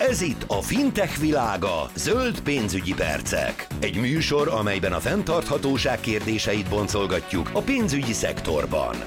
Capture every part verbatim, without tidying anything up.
Ez itt a fintech világa, zöld pénzügyi percek. Egy műsor, amelyben a fenntarthatóság kérdéseit boncolgatjuk a pénzügyi szektorban.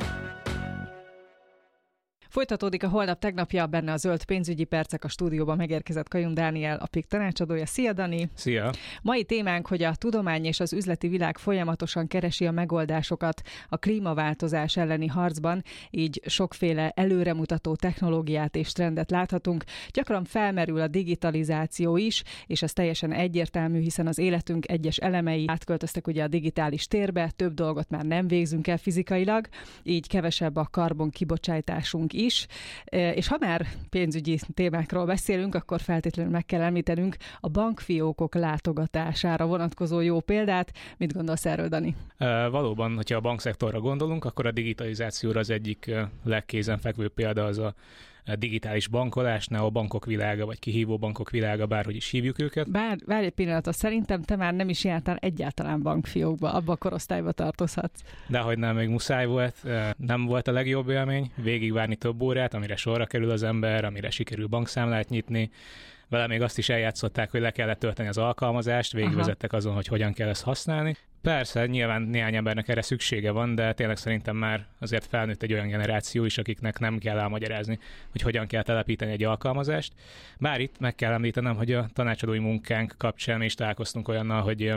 Folytatódik a holnap tegnapja, benne a zöld pénzügyi percek, a stúdióban megérkezett Kajun Dániel, a pé i ká tanácsadója. Szia, Dani! Szia! Mai témánk, hogy a tudomány és az üzleti világ folyamatosan keresi a megoldásokat a klímaváltozás elleni harcban, így sokféle előremutató technológiát és trendet láthatunk. Gyakran felmerül a digitalizáció is, és ez teljesen egyértelmű, hiszen az életünk egyes elemei átköltöztek ugye a digitális térbe, több dolgot már nem végzünk el fizikailag, így kevesebb a karbon kibocsátásunk is, és ha már pénzügyi témákról beszélünk, akkor feltétlenül meg kell említenünk a bankfiókok látogatására vonatkozó jó példát. Mit gondolsz erről, Dani? E, valóban, hogyha a bankszektorra gondolunk, akkor a digitalizációra az egyik legkézenfekvőbb példa az a digitális bankolás, neobankok világa, vagy kihívó bankok világa, bárhogy is hívjuk őket. Bár, várj egy pillanatot, szerintem te már nem is jártál egyáltalán bankfiókba, abba a korosztályba tartozhatsz. Dehogy nem, még muszáj volt, nem volt a legjobb élmény, végigvárni több órát, amire sorra kerül az ember, amire sikerül bankszámlát nyitni. Vele még azt is eljátszották, hogy le kellett tölteni az alkalmazást, végigvezettek azon, hogy hogyan kell ezt használni. Persze, nyilván néhány embernek erre szüksége van, de tényleg szerintem már azért felnőtt egy olyan generáció is, akiknek nem kell elmagyarázni, hogy hogyan kell telepíteni egy alkalmazást. Bár itt meg kell említenem, hogy a tanácsadói munkánk kapcsán is találkoztunk olyannal, hogy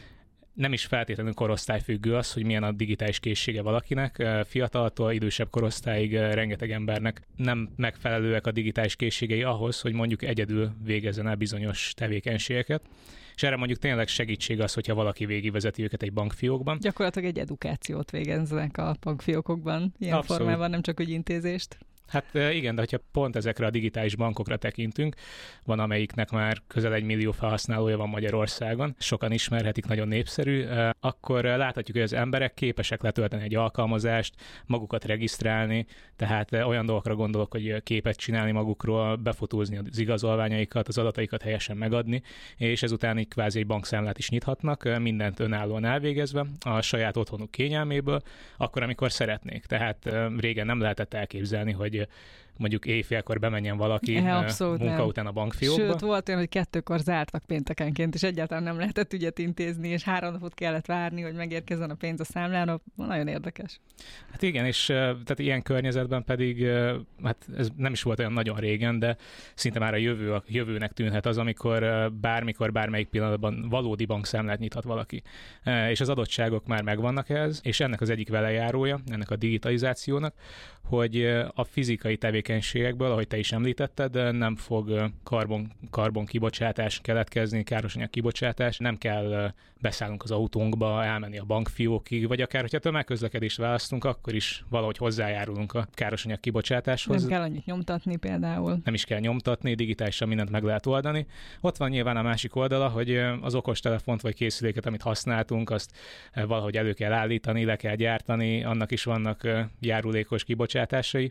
nem is feltétlenül korosztályfüggő az, hogy milyen a digitális készsége valakinek. Fiataltól idősebb korosztályig rengeteg embernek nem megfelelőek a digitális készségei ahhoz, hogy mondjuk egyedül végezzen el bizonyos tevékenységeket. És erre mondjuk tényleg segítség az, hogyha valaki végigvezeti őket egy bankfiókban. Gyakorlatilag egy edukációt végeznek a bankfiókokban, ilyen Abszolút. formában, nem csak ügyintézést. Hát igen, de hogyha pont ezekre a digitális bankokra tekintünk, van amelyiknek már közel egy millió felhasználója van Magyarországon, sokan ismerhetik, nagyon népszerű, akkor láthatjuk, hogy az emberek képesek letölteni egy alkalmazást, magukat regisztrálni, tehát olyan dolgokra gondolok, hogy képet csinálni magukról, befotózni az igazolványaikat, az adataikat helyesen megadni, és ezután így kvázi egy bankszámlát is nyithatnak, mindent önállóan elvégezve, a saját otthonuk kényelméből, akkor, amikor szeretnék. Tehát régen nem lehetett elképzelni, hogy mondjuk éjfélkor bemenjen valaki e, munka nem. után a bankfiókba. Sőt, volt olyan, hogy kettőkor zártak péntekenként, és egyáltalán nem lehetett ügyet intézni, és három napot kellett várni, hogy megérkezzen a pénz a számlára. Nagyon érdekes. Hát igen, és tehát ilyen környezetben pedig, hát ez nem is volt olyan nagyon régen, de szinte már a jövő, a jövőnek tűnhet az, amikor bármikor, bármelyik pillanatban valódi bankszámlát nyithat valaki. És az adottságok már megvannak ehhez, és ennek az egyik velejárója, ennek a digitalizációnak, hogy a fizikai tevékenységekből, ahogy te is említetted, nem fog karbon, karbon kibocsátás keletkezni, károsanyag kibocsátás, nem kell beszállnunk az autónkba, elmenni a bankfiókig, vagy akár, hogyha tömegközlekedést választunk, akkor is valahogy hozzájárulunk a károsanyag kibocsátáshoz. Nem kell annyit nyomtatni például. Nem is kell nyomtatni, digitálisan mindent meg lehet oldani. Ott van nyilván a másik oldala, hogy az okostelefont vagy készüléket, amit használtunk, azt valahogy elő kell állítani, le kell gyártani, annak is vannak járulékos kibocsátásai,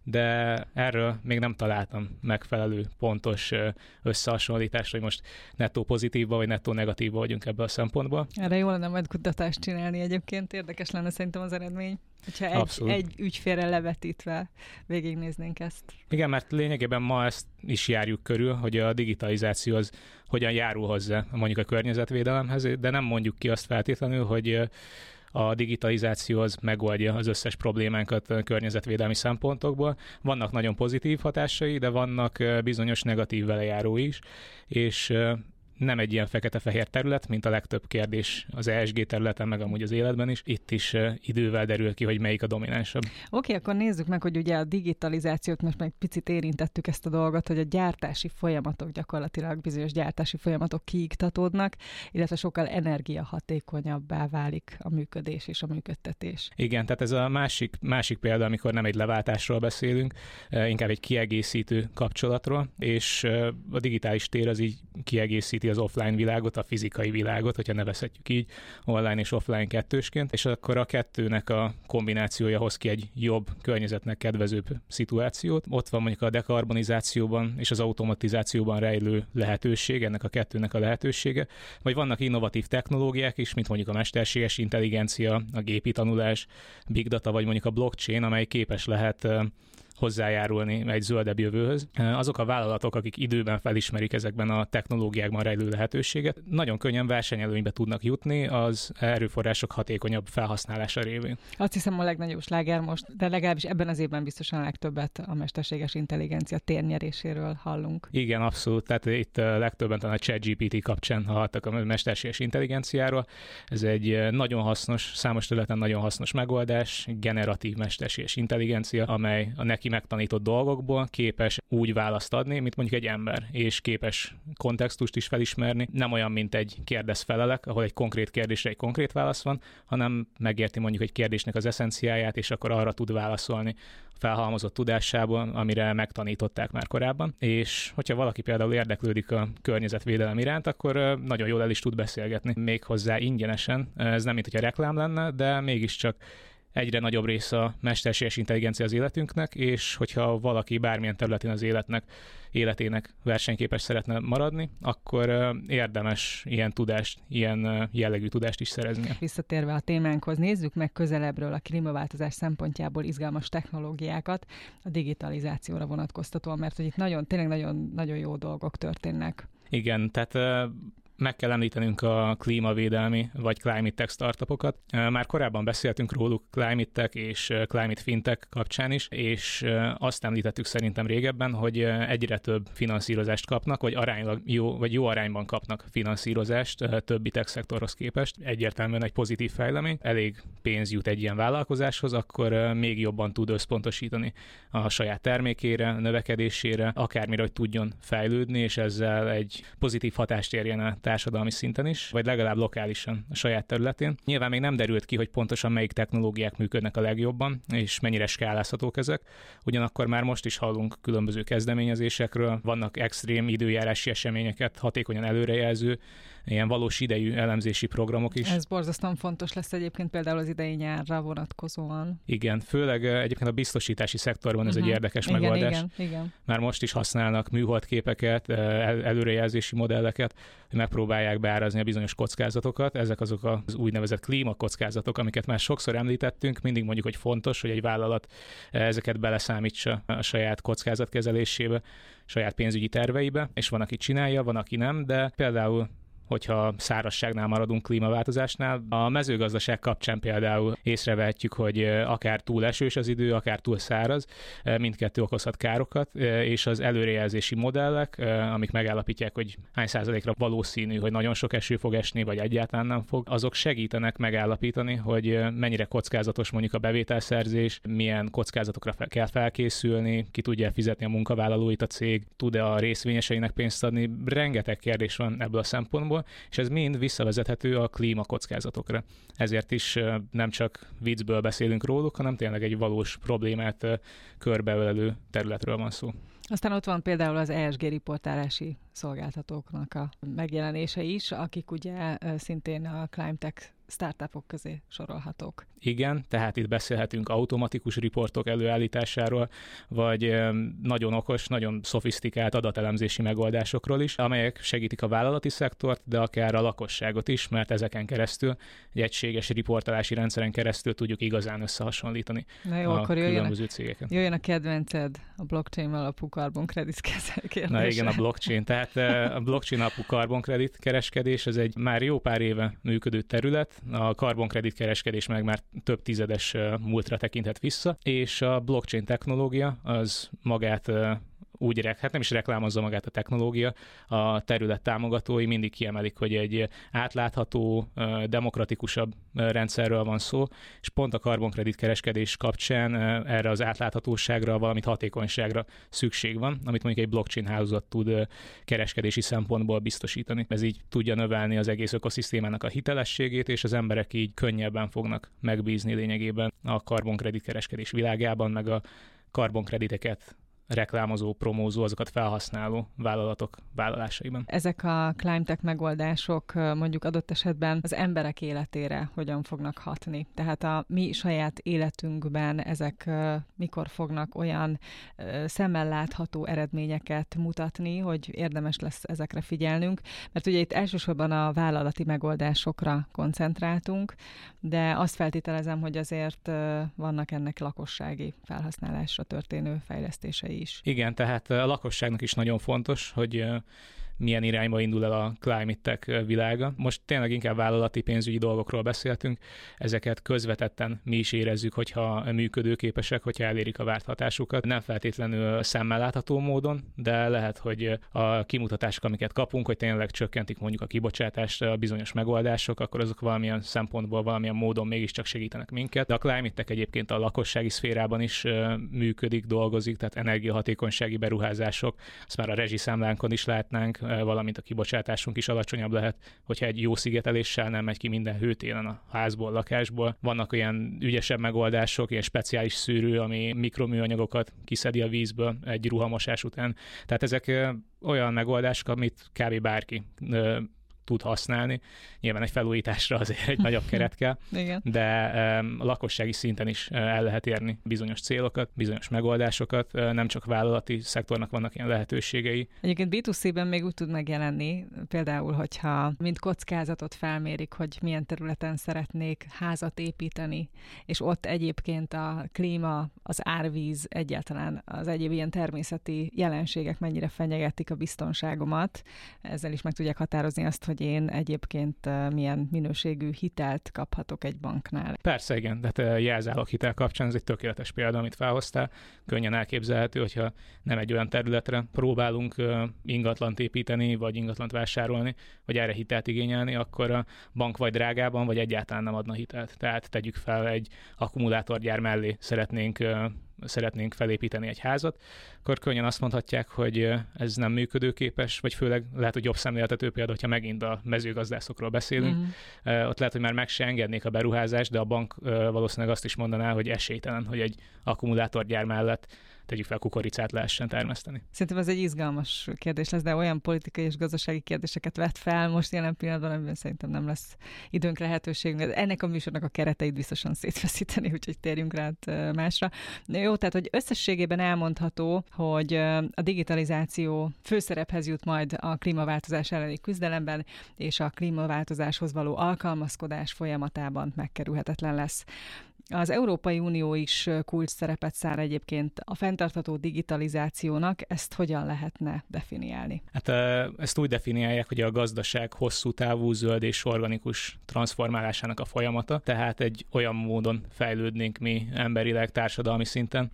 de erről még nem találtam megfelelő pontos összehasonlítást, hogy most nettó pozitívba vagy nettó negatívba vagyunk ebből a szempontból. Erre jó lenne majd kutatást csinálni egyébként, érdekes lenne szerintem az eredmény, hogyha egy, egy ügyfélre levetítve végignéznénk ezt. Igen, mert lényegében ma ezt is járjuk körül, hogy a digitalizáció az hogyan járul hozzá mondjuk a környezetvédelemhez, de nem mondjuk ki azt feltétlenül, hogy a digitalizáció az megoldja az összes problémánkat környezetvédelmi szempontokból. Vannak nagyon pozitív hatásai, de vannak bizonyos negatív velejárói is, és nem egy ilyen fekete-fehér terület, mint a legtöbb kérdés az E S G területen, meg amúgy az életben is. Itt is idővel derül ki, hogy melyik a dominánsabb. Oké, okay, akkor nézzük meg, hogy ugye a digitalizációt most meg picit érintettük ezt a dolgot, hogy a gyártási folyamatok gyakorlatilag bizonyos gyártási folyamatok kiiktatódnak, illetve sokkal energiahatékonyabbá válik a működés és a működtetés. Igen, tehát ez a másik, másik példa, amikor nem egy leváltásról beszélünk, inkább egy kiegészítő kapcsolatról, és a digitális tér az így kiegészíti az offline világot, a fizikai világot, hogyha nevezhetjük így, online és offline kettősként, és akkor a kettőnek a kombinációja hoz ki egy jobb, környezetnek kedvezőbb szituációt. Ott van mondjuk a dekarbonizációban és az automatizációban rejlő lehetőség, ennek a kettőnek a lehetősége, vagy vannak innovatív technológiák is, mint mondjuk a mesterséges intelligencia, a gépi tanulás, big data, vagy mondjuk a blockchain, amely képes lehet hozzájárulni egy zöldebb jövőhöz. Azok a vállalatok, akik időben felismerik ezekben a technológiákban rejlő lehetőséget, nagyon könnyen versenyelőnybe tudnak jutni az erőforrások hatékonyabb felhasználása révén. Azt hiszem a legnagyobb sláger most, de legalábbis ebben az évben biztosan a legtöbbet a mesterséges intelligencia térnyeréséről hallunk. Igen, abszolút. Tehát itt legtöbben talán a ChatGPT kapcsán hallottak a mesterséges intelligenciáról. Ez egy nagyon hasznos, számos területen nagyon hasznos megoldás, generatív mesterséges intelligencia, amely a neki megtanított dolgokból képes úgy választ adni, mint mondjuk egy ember, és képes kontextust is felismerni. Nem olyan, mint egy kérdez-felelek, ahol egy konkrét kérdésre egy konkrét válasz van, hanem megérti mondjuk egy kérdésnek az eszenciáját, és akkor arra tud válaszolni felhalmozott tudásából, amire megtanították már korábban. És hogyha valaki például érdeklődik a környezetvédelem iránt, akkor nagyon jól el is tud beszélgetni. Méghozzá ingyenesen. Ez nem, mint hogyha reklám lenne, de mégiscsak egyre nagyobb része a mesterséges intelligencia az életünknek, és hogyha valaki bármilyen területén az életnek, életének versenyképes szeretne maradni, akkor érdemes ilyen tudást, ilyen jellegű tudást is szerezni. Visszatérve a témánkhoz, nézzük meg közelebbről a klímaváltozás szempontjából izgalmas technológiákat a digitalizációra vonatkoztatóan, mert hogy itt nagyon, tényleg nagyon, nagyon jó dolgok történnek. Igen, tehát meg kell említenünk a klímavédelmi vagy climate tech startupokat. Már korábban beszéltünk róluk climate tech és climate fintech kapcsán is, és azt említettük szerintem régebben, hogy egyre több finanszírozást kapnak, vagy aránylag jó, vagy jó arányban kapnak finanszírozást többi tech szektorhoz képest. Egyértelműen egy pozitív fejlemény. Elég pénz jut egy ilyen vállalkozáshoz, akkor még jobban tud összpontosítani a saját termékére, növekedésére, akármire, hogy tudjon fejlődni, és ezzel egy pozitív hatást érjen el társadalmi szinten is, vagy legalább lokálisan a saját területén. Nyilván még nem derült ki, hogy pontosan melyik technológiák működnek a legjobban, és mennyire skálázhatók ezek. Ugyanakkor már most is hallunk különböző kezdeményezésekről, vannak extrém időjárási eseményeket hatékonyan előrejelző, ilyen valós idejű elemzési programok is. Ez borzasztóan fontos lesz egyébként például az idei nyárra vonatkozóan. Igen, főleg egyébként a biztosítási szektorban ez uh-huh. egy érdekes igen, megoldás. Igen, igen. Már most is használnak műholdképeket, el- előrejelzési modelleket, hogy megpróbálják beárazni a bizonyos kockázatokat. Ezek azok az úgynevezett klímakockázatok, amiket már sokszor említettünk, mindig mondjuk, hogy fontos, hogy egy vállalat ezeket beleszámítsa a saját kockázatkezelésébe, saját pénzügyi terveibe, és van, aki csinálja, van, aki nem, de például hogyha szárazságnál maradunk, klímaváltozásnál. A mezőgazdaság kapcsán például észrevehetjük, hogy akár túl esős az idő, akár túl száraz, mindkettő okozhat károkat, és az előrejelzési modellek, amik megállapítják, hogy hány százalékra valószínű, hogy nagyon sok eső fog esni, vagy egyáltalán nem fog, azok segítenek megállapítani, hogy mennyire kockázatos mondjuk a bevételszerzés, milyen kockázatokra fel kell felkészülni, ki tudja fizetni a munkavállalóit a cég, tud-e a részvényeseinek pénzt adni. Rengeteg kérdés van ebből a szempontból, és ez mind visszavezethető a klímakockázatokra. Ezért is nem csak viccből beszélünk róluk, hanem tényleg egy valós problémát körbeölelő területről van szó. Aztán ott van például az E S G riportálási szolgáltatóknak a megjelenése is, akik ugye szintén a ClimateTech startupok közé sorolhatók. Igen, tehát itt beszélhetünk automatikus riportok előállításáról, vagy nagyon okos, nagyon szofisztikált adatelemzési megoldásokról is, amelyek segítik a vállalati szektort, de akár a lakosságot is, mert ezeken keresztül, egy egységes riportálási rendszeren keresztül tudjuk igazán összehasonlítani Na jó, a akkor különböző jöjjön, cégeket. Jöjjön a kedvenced, a blockchain alapú karbonkredit kérdése. Na igen, a blockchain. Tehát a blockchain alapú karbonkredit kereskedés, ez egy már jó pár éve működő terület, a karbonkredit kereskedés meg már több tizedes múltra tekinthet vissza, és a blockchain technológia az magát úgy, hát nem is reklámozza magát a technológia, a terület támogatói mindig kiemelik, hogy egy átlátható, demokratikusabb rendszerről van szó, és pont a karbonkredit kereskedés kapcsán erre az átláthatóságra, valamint hatékonyságra szükség van, amit mondjuk egy blockchain hálózat tud kereskedési szempontból biztosítani. Ez így tudja növelni az egész ökoszisztémának a hitelességét, és az emberek így könnyebben fognak megbízni lényegében a karbonkredit kereskedés világában, meg a karbonkrediteket reklámozó, promózó, azokat felhasználó vállalatok vállalásaiban. Ezek a ClimeTech megoldások mondjuk adott esetben az emberek életére hogyan fognak hatni? Tehát a mi saját életünkben ezek mikor fognak olyan szemmel látható eredményeket mutatni, hogy érdemes lesz ezekre figyelnünk? Mert ugye itt elsősorban a vállalati megoldásokra koncentráltunk, de azt feltételezem, hogy azért vannak ennek lakossági felhasználásra történő fejlesztései is. Igen, tehát a lakosságnak is nagyon fontos, hogy milyen irányba indul el a ClimeTech világa. Most tényleg inkább vállalati pénzügyi dolgokról beszéltünk, ezeket közvetetten mi is érezzük, hogyha működőképesek, hogyha elérik a várt hatásukat. Nem feltétlenül szemmel látható módon, de lehet, hogy a kimutatások, amiket kapunk, hogy tényleg csökkentik mondjuk a kibocsátást, a bizonyos megoldások, akkor azok valamilyen szempontból, valamilyen módon mégiscsak segítenek minket. De a ClimeTech egyébként a lakossági szférában is működik, dolgozik, tehát energiahatékonysági beruházások, azt már a rezsiszámlánkon is látnánk, valamint a kibocsátásunk is alacsonyabb lehet, hogyha egy jó szigeteléssel nem megy ki minden hőtélen a házból, lakásból. Vannak olyan ügyesebb megoldások, ilyen speciális szűrő, ami mikroműanyagokat kiszedi a vízből egy ruhamosás után. Tehát ezek olyan megoldások, amit kb. Bárki tud használni. Nyilván egy felújításra azért egy nagyobb keret kell, de um, a lakossági szinten is uh, el lehet érni bizonyos célokat, bizonyos megoldásokat. Uh, nem csak vállalati szektornak vannak ilyen lehetőségei. Egyébként bé kettő cében még úgy tud megjelenni, például, hogyha mint kockázatot felmérik, hogy milyen területen szeretnék házat építeni, és ott egyébként a klíma, az árvíz, egyáltalán az egyéb ilyen természeti jelenségek mennyire fenyegetik a biztonságomat. Ezzel is meg tudják határozni azt, hogy én egyébként milyen minőségű hitelt kaphatok egy banknál. Persze, igen, de hát jelzálog hitel kapcsán ez egy tökéletes példa, amit felhoztál. Könnyen elképzelhető, hogyha nem egy olyan területre próbálunk ingatlant építeni, vagy ingatlant vásárolni, vagy erre hitelt igényelni, akkor a bank vagy drágában, vagy egyáltalán nem adna hitelt. Tehát tegyük fel, egy akkumulátorgyár mellé szeretnénk szeretnénk felépíteni egy házat, akkor könnyen azt mondhatják, hogy ez nem működőképes, vagy főleg lehet, hogy jobb szemléltető példa, hogyha megint a mezőgazdászokról beszélünk. Mm. Ott lehet, hogy már meg se engednék a beruházást, de a bank valószínűleg azt is mondaná, hogy esélytelen, hogy egy akkumulátorgyár mellett tegyük fel, kukoricát lehessen termeszteni. Szerintem ez egy izgalmas kérdés lesz, de olyan politikai és gazdasági kérdéseket vet fel most jelen pillanatban, amiben szerintem nem lesz időnk, lehetőségünk. Ennek a műsornak a kereteit biztosan szétfeszíteni, úgyhogy térjünk rá másra. Jó, tehát, hogy összességében elmondható, hogy a digitalizáció főszerephez jut majd a klímaváltozás elleni küzdelemben, és a klímaváltozáshoz való alkalmazkodás folyamatában megkerülhetetlen lesz. Az Európai Unió is kulcs szerepet szán egyébként a fenntartható digitalizációnak, ezt hogyan lehetne definiálni? Hát ezt úgy definiálják, hogy a gazdaság hosszú távú, zöld és organikus transformálásának a folyamata, tehát egy olyan módon fejlődnénk mi emberileg, társadalmi szinten,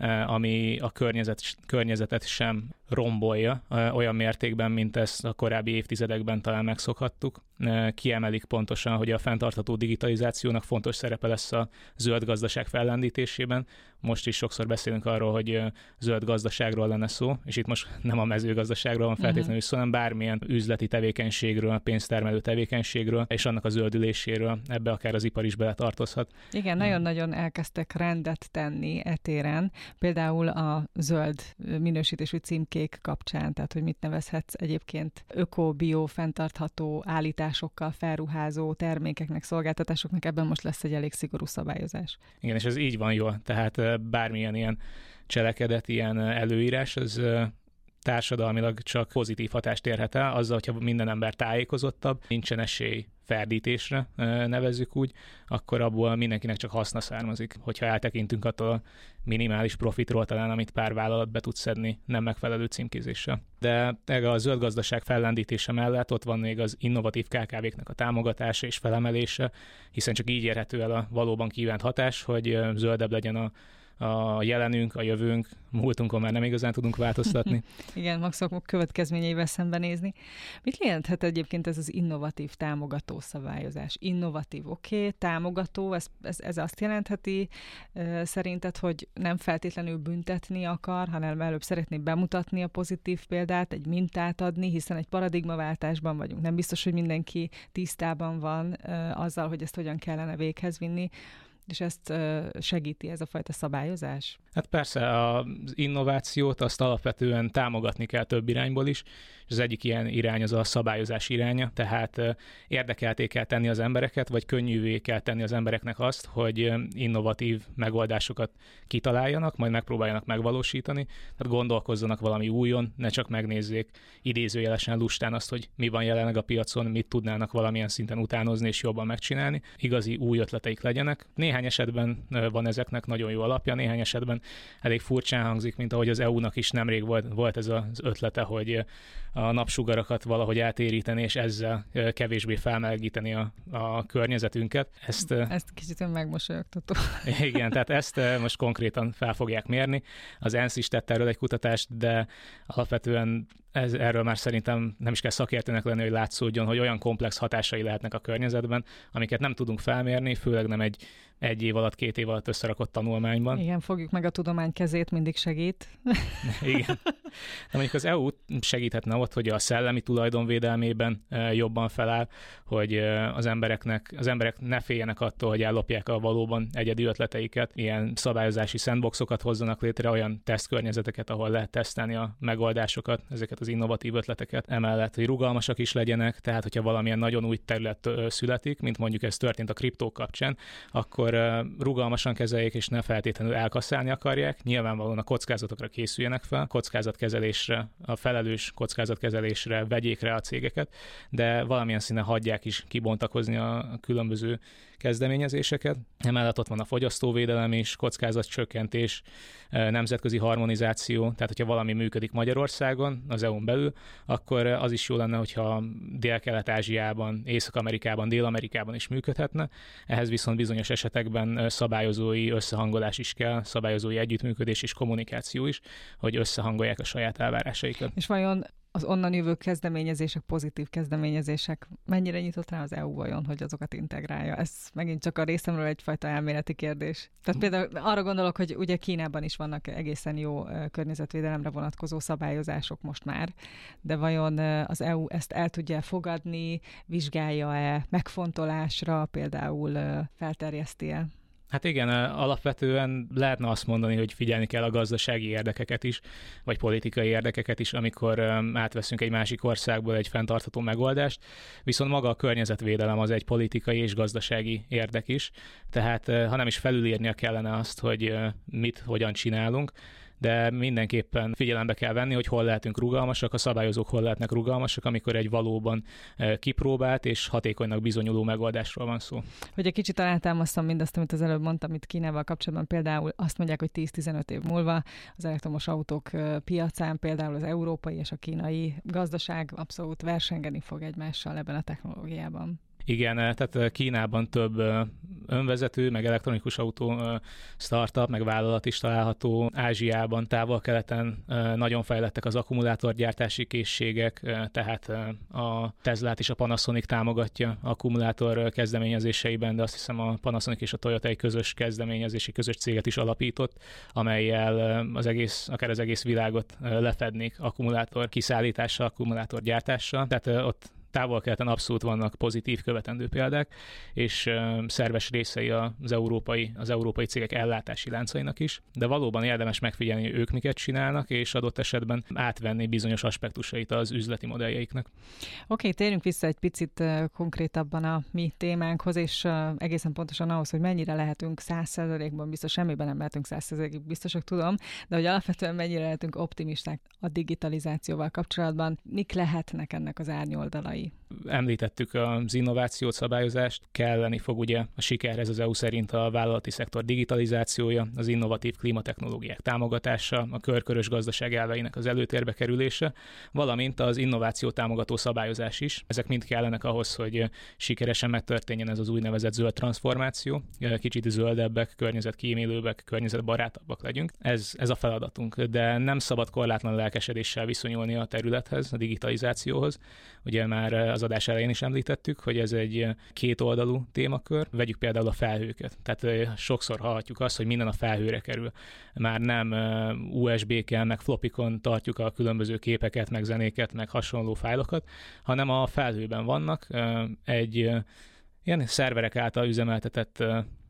ami a környezet, környezetet sem rombolja olyan mértékben, mint ezt a korábbi évtizedekben talán megszokhattuk. Kiemelik pontosan, hogy a fenntartható digitalizációnak fontos szerepe lesz a zöld gazdaság fellendítésében. Most is sokszor beszélünk arról, hogy zöld gazdaságról lenne szó, és itt most nem a mezőgazdaságról van feltétlenül szó, hanem bármilyen üzleti tevékenységről, pénztermelő tevékenységről, és annak a zöldüléséről, ebbe akár az ipar is beletartozhat. Igen, nagyon-nagyon elkezdtek rendet tenni e téren, például a zöld minősítésű címkék kapcsán, tehát hogy mit nevezhetsz egyébként öko, bio, fenntartható állításokkal felruházó termékeknek, szolgáltatásoknak, ebben most lesz egy elég szigorú szabályozás. Igen, és ez így van jól, tehát bármilyen ilyen cselekedet, ilyen előírás, az társadalmilag csak pozitív hatást érhet el, azzal, hogyha minden ember tájékozottabb, nincsen esély ferdítésre, nevezzük úgy, akkor abból mindenkinek csak haszna származik. Hogyha eltekintünk attól a minimális profitról talán, amit pár vállalat be tud szedni nem megfelelő címkézéssel. De a zöld gazdaság fellendítése mellett ott van még az innovatív ká ká véknek a támogatása és felemelése, hiszen csak így érhető el a valóban kívánt hatás, hogy zöldebb legyen a a jelenünk, a jövőnk, múltunkon már nem igazán tudunk változtatni. Igen, maximum következményeivel szembenézni. Mit jelenthet egyébként ez az innovatív támogató szabályozás? Innovatív, oké, okay, támogató, ez, ez, ez azt jelentheti uh, szerinted, hogy nem feltétlenül büntetni akar, hanem előbb szeretné bemutatni a pozitív példát, egy mintát adni, hiszen egy paradigmaváltásban vagyunk. Nem biztos, hogy mindenki tisztában van uh, azzal, hogy ezt hogyan kellene véghez vinni, és ezt segíti ez a fajta szabályozás? Hát persze az innovációt azt alapvetően támogatni kell több irányból is, és az egyik ilyen irány az a szabályozás iránya, tehát érdekelté kell tenni az embereket, vagy könnyűvé kell tenni az embereknek azt, hogy innovatív megoldásokat kitaláljanak, majd megpróbáljanak megvalósítani, tehát gondolkozzanak valami újon, ne csak megnézzék idézőjelesen lustán azt, hogy mi van jelenleg a piacon, mit tudnának valamilyen szinten utánozni és jobban megcsinálni, igazi új ötleteik legyenek. Néhány esetben van ezeknek nagyon jó alapja, néhány esetben elég furcsán hangzik, mint ahogy az é u-nak is nemrég volt, volt ez az ötlete, hogy a napsugarakat valahogy átéríteni, és ezzel kevésbé felmelegíteni a, a környezetünket. Ezt, ezt kicsit megmosolyogtató. Igen, tehát ezt most konkrétan fel fogják mérni. Az ENSZ is tett erről egy kutatást, de alapvetően ez, erről már szerintem nem is kell szakértőnek lenni, hogy látszódjon, hogy olyan komplex hatásai lehetnek a környezetben, amiket nem tudunk felmérni, főleg nem egy egy év alatt, két év alatt összerakott tanulmányban. Igen, fogjuk meg a tudomány kezét, mindig segít. Igen. De mondjuk az é u segíthetne ott, hogy a szellemi tulajdonvédelmében jobban feláll, hogy az embereknek, az emberek ne féljenek attól, hogy ellopják a valóban egyedi ötleteiket, ilyen szabályozási sandboxokat hozzanak létre, olyan tesztkörnyezeteket, ahol lehet tesztelni a megoldásokat, ezeket az innovatív ötleteket. Emellett, hogy rugalmasak is legyenek, tehát hogyha valamilyen nagyon új terület születik, mint mondjuk ez történt a kriptók kapcsán, akkor rugalmasan kezeljék, és ne feltétlenül elkasszálni akarják. Nyilvánvalóan a kockázatokra készüljenek fel, kockázatkezelésre, a felelős kockázatkezelésre vegyék rá a cégeket, de valamilyen színen hagyják is kibontakozni a különböző kezdeményezéseket. Emellett ott van a fogyasztóvédelem is, kockázatcsökkentés, nemzetközi harmonizáció, tehát hogyha valami működik Magyarországon, az é u-n belül, akkor az is jó lenne, hogyha Dél-Kelet-Ázsiában, Észak-Amerikában, Dél-Amerikában is működhetne. Ehhez viszont bizonyos esetekben szabályozói összehangolás is kell, szabályozói együttműködés és kommunikáció is, hogy összehangolják a saját elvárásaikat. És vajon az onnan jövő kezdeményezések, pozitív kezdeményezések mennyire nyitott rá az é u vajon, hogy azokat integrálja? Ez megint csak a részemről egyfajta elméleti kérdés. Tehát például arra gondolok, hogy ugye Kínában is vannak egészen jó környezetvédelemre vonatkozó szabályozások most már, de vajon az é u ezt el tudja fogadni, vizsgálja-e megfontolásra, például felterjeszti-e? Hát igen, alapvetően lehetne azt mondani, hogy figyelni kell a gazdasági érdekeket is, vagy politikai érdekeket is, amikor átveszünk egy másik országból egy fenntartható megoldást, viszont maga a környezetvédelem az egy politikai és gazdasági érdek is, tehát ha nem is felülírnia kellene azt, hogy mit, hogyan csinálunk, de mindenképpen figyelembe kell venni, hogy hol lehetünk rugalmasak, a szabályozók hol lehetnek rugalmasak, amikor egy valóban kipróbált és hatékonynak bizonyuló megoldásról van szó. Hogy egy kicsit alátámasztam mindazt, amit az előbb mondtam, itt Kínával kapcsolatban, például azt mondják, hogy tíz-tizenöt év múlva az elektromos autók piacán például az európai és a kínai gazdaság abszolút versengeni fog egymással ebben a technológiában. Igen, tehát Kínában több önvezető, meg elektronikus autó startup, meg vállalat is található. Ázsiában, Távol-Keleten nagyon fejlettek az akkumulátorgyártási készségek, tehát a Teslát is a Panasonic támogatja akkumulátor kezdeményezéseiben, de azt hiszem a Panasonic és a Toyota egy közös kezdeményezési, közös céget is alapított, amellyel az egész, akár az egész világot lefednék akkumulátor kiszállítással, akkumulátor gyártással. Tehát ott Távol-Keleten abszolút vannak pozitív követendő példák, és szerves részei az európai, az európai cégek ellátási láncainak is, de valóban érdemes megfigyelni, hogy ők miket csinálnak, és adott esetben átvenni bizonyos aspektusait az üzleti modelljeiknek. Oké, okay, térjünk vissza egy picit konkrétabban a mi témánkhoz, és egészen pontosan ahhoz, hogy mennyire lehetünk száz százalékban biztos, semmiben nem lehetünk száz százalékig biztosak, tudom, de hogy alapvetően mennyire lehetünk optimisták a digitalizációval kapcsolatban, mik lehetnek ennek az árnyoldalai? Említettük az innovációt, szabályozást, kelleni fog ugye a sikerhez az é u szerint a vállalati szektor digitalizációja, az innovatív klímatechnológiák támogatása, a körkörös gazdaság elveinek az előtérbe kerülése, valamint az innováció támogató szabályozás is. Ezek mind kellenek ahhoz, hogy sikeresen megtörténjen ez az úgynevezett zöld transformáció, kicsit zöldebbek, környezetkímélőbbek, környezetbarátabbak legyünk. Ez, ez a feladatunk, de nem szabad korlátlan lelkesedéssel viszonyulni a területhez, a digitalizációhoz. Ugye már az adás elején is említettük, hogy ez egy kétoldalú témakör. Vegyük például a felhőket. Tehát sokszor hallhatjuk azt, hogy minden a felhőre kerül. Már nem u es bé-ken, meg flopikon tartjuk a különböző képeket, meg zenéket, meg hasonló fájlokat, hanem a felhőben vannak egy ilyen szerverek által üzemeltetett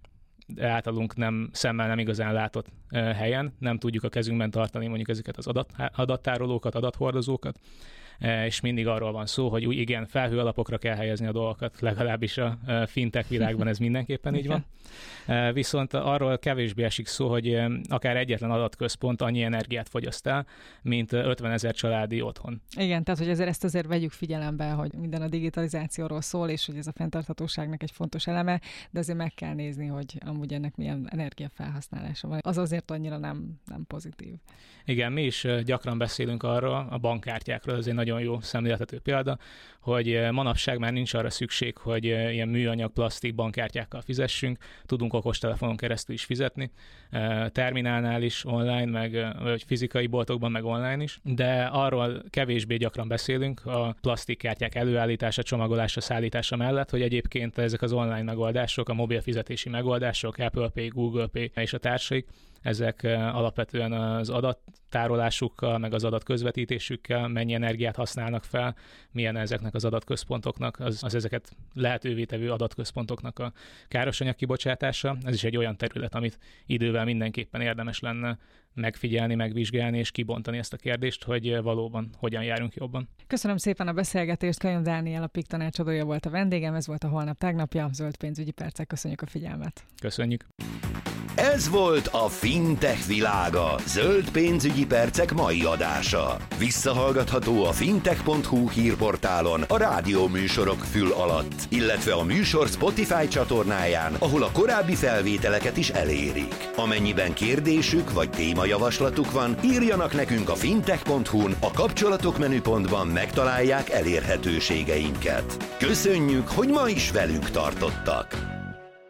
általunk nem szemmel nem igazán látott helyen, nem tudjuk a kezünkben tartani mondjuk ezeket az adat, adattárolókat, adathordozókat, és mindig arról van szó, hogy úgy igen, felhő alapokra kell helyezni a dolgokat, legalábbis a fintech világban ez mindenképpen így van. Viszont arról kevésbé esik szó, hogy akár egyetlen adatközpont annyi energiát fogyaszt el, mint ötvenezer családi otthon. Igen, tehát hogy azért ezt azért vegyük figyelembe, hogy minden a digitalizációról szól, és hogy ez a fenntarthatóságnak egy fontos eleme, de azért meg kell nézni, hogy amúgy ennek milyen energiafelhasználása van. Az azért annyira nem, nem pozitív. Igen, mi is gyakran beszélünk arról, a bankkártyákról, ez egy nagyon jó szemléltető példa, hogy manapság már nincs arra szükség, hogy ilyen műanyag, plastik bankkártyákkal fizessünk, tudunk okostelefonon keresztül is fizetni, terminálnál is online, meg vagy fizikai boltokban, meg online is, de arról kevésbé gyakran beszélünk a plastikkártyák előállítása, csomagolása, szállítása mellett, hogy egyébként ezek az online megoldások, a mobil fizetési megoldások, Apple Pay, Google Pay és a társaik, ezek alapvetően az adattárolásukkal, meg az adatközvetítésükkel mennyi energiát használnak fel, milyen ezeknek az adatközpontoknak, az, az ezeket lehetővé tevő adatközpontoknak a károsanyag kibocsátása. Ez is egy olyan terület, amit idővel mindenképpen érdemes lenne megfigyelni, megvizsgálni és kibontani ezt a kérdést, hogy valóban hogyan járunk jobban. Köszönöm szépen a beszélgetést, Kajón Dániel, a pé i ká tanácsadója volt a vendégem, ez volt a Holnap Tegnapja, Zöld pénzügyi percek, köszönjük a figyelmet. Köszönjük. Ez volt a Fintech világa, Zöld pénzügyi percek mai adása. Visszahallgatható a fintech pont hu hírportálon, a rádió műsorok fül alatt, illetve a műsor Spotify csatornáján, ahol a korábbi felvételeket is elérik. Amennyiben kérdésük vagy témajavaslatuk van, írjanak nekünk a fintech pont hu-n, a kapcsolatok menüpontban megtalálják elérhetőségeinket. Köszönjük, hogy ma is velünk tartottak!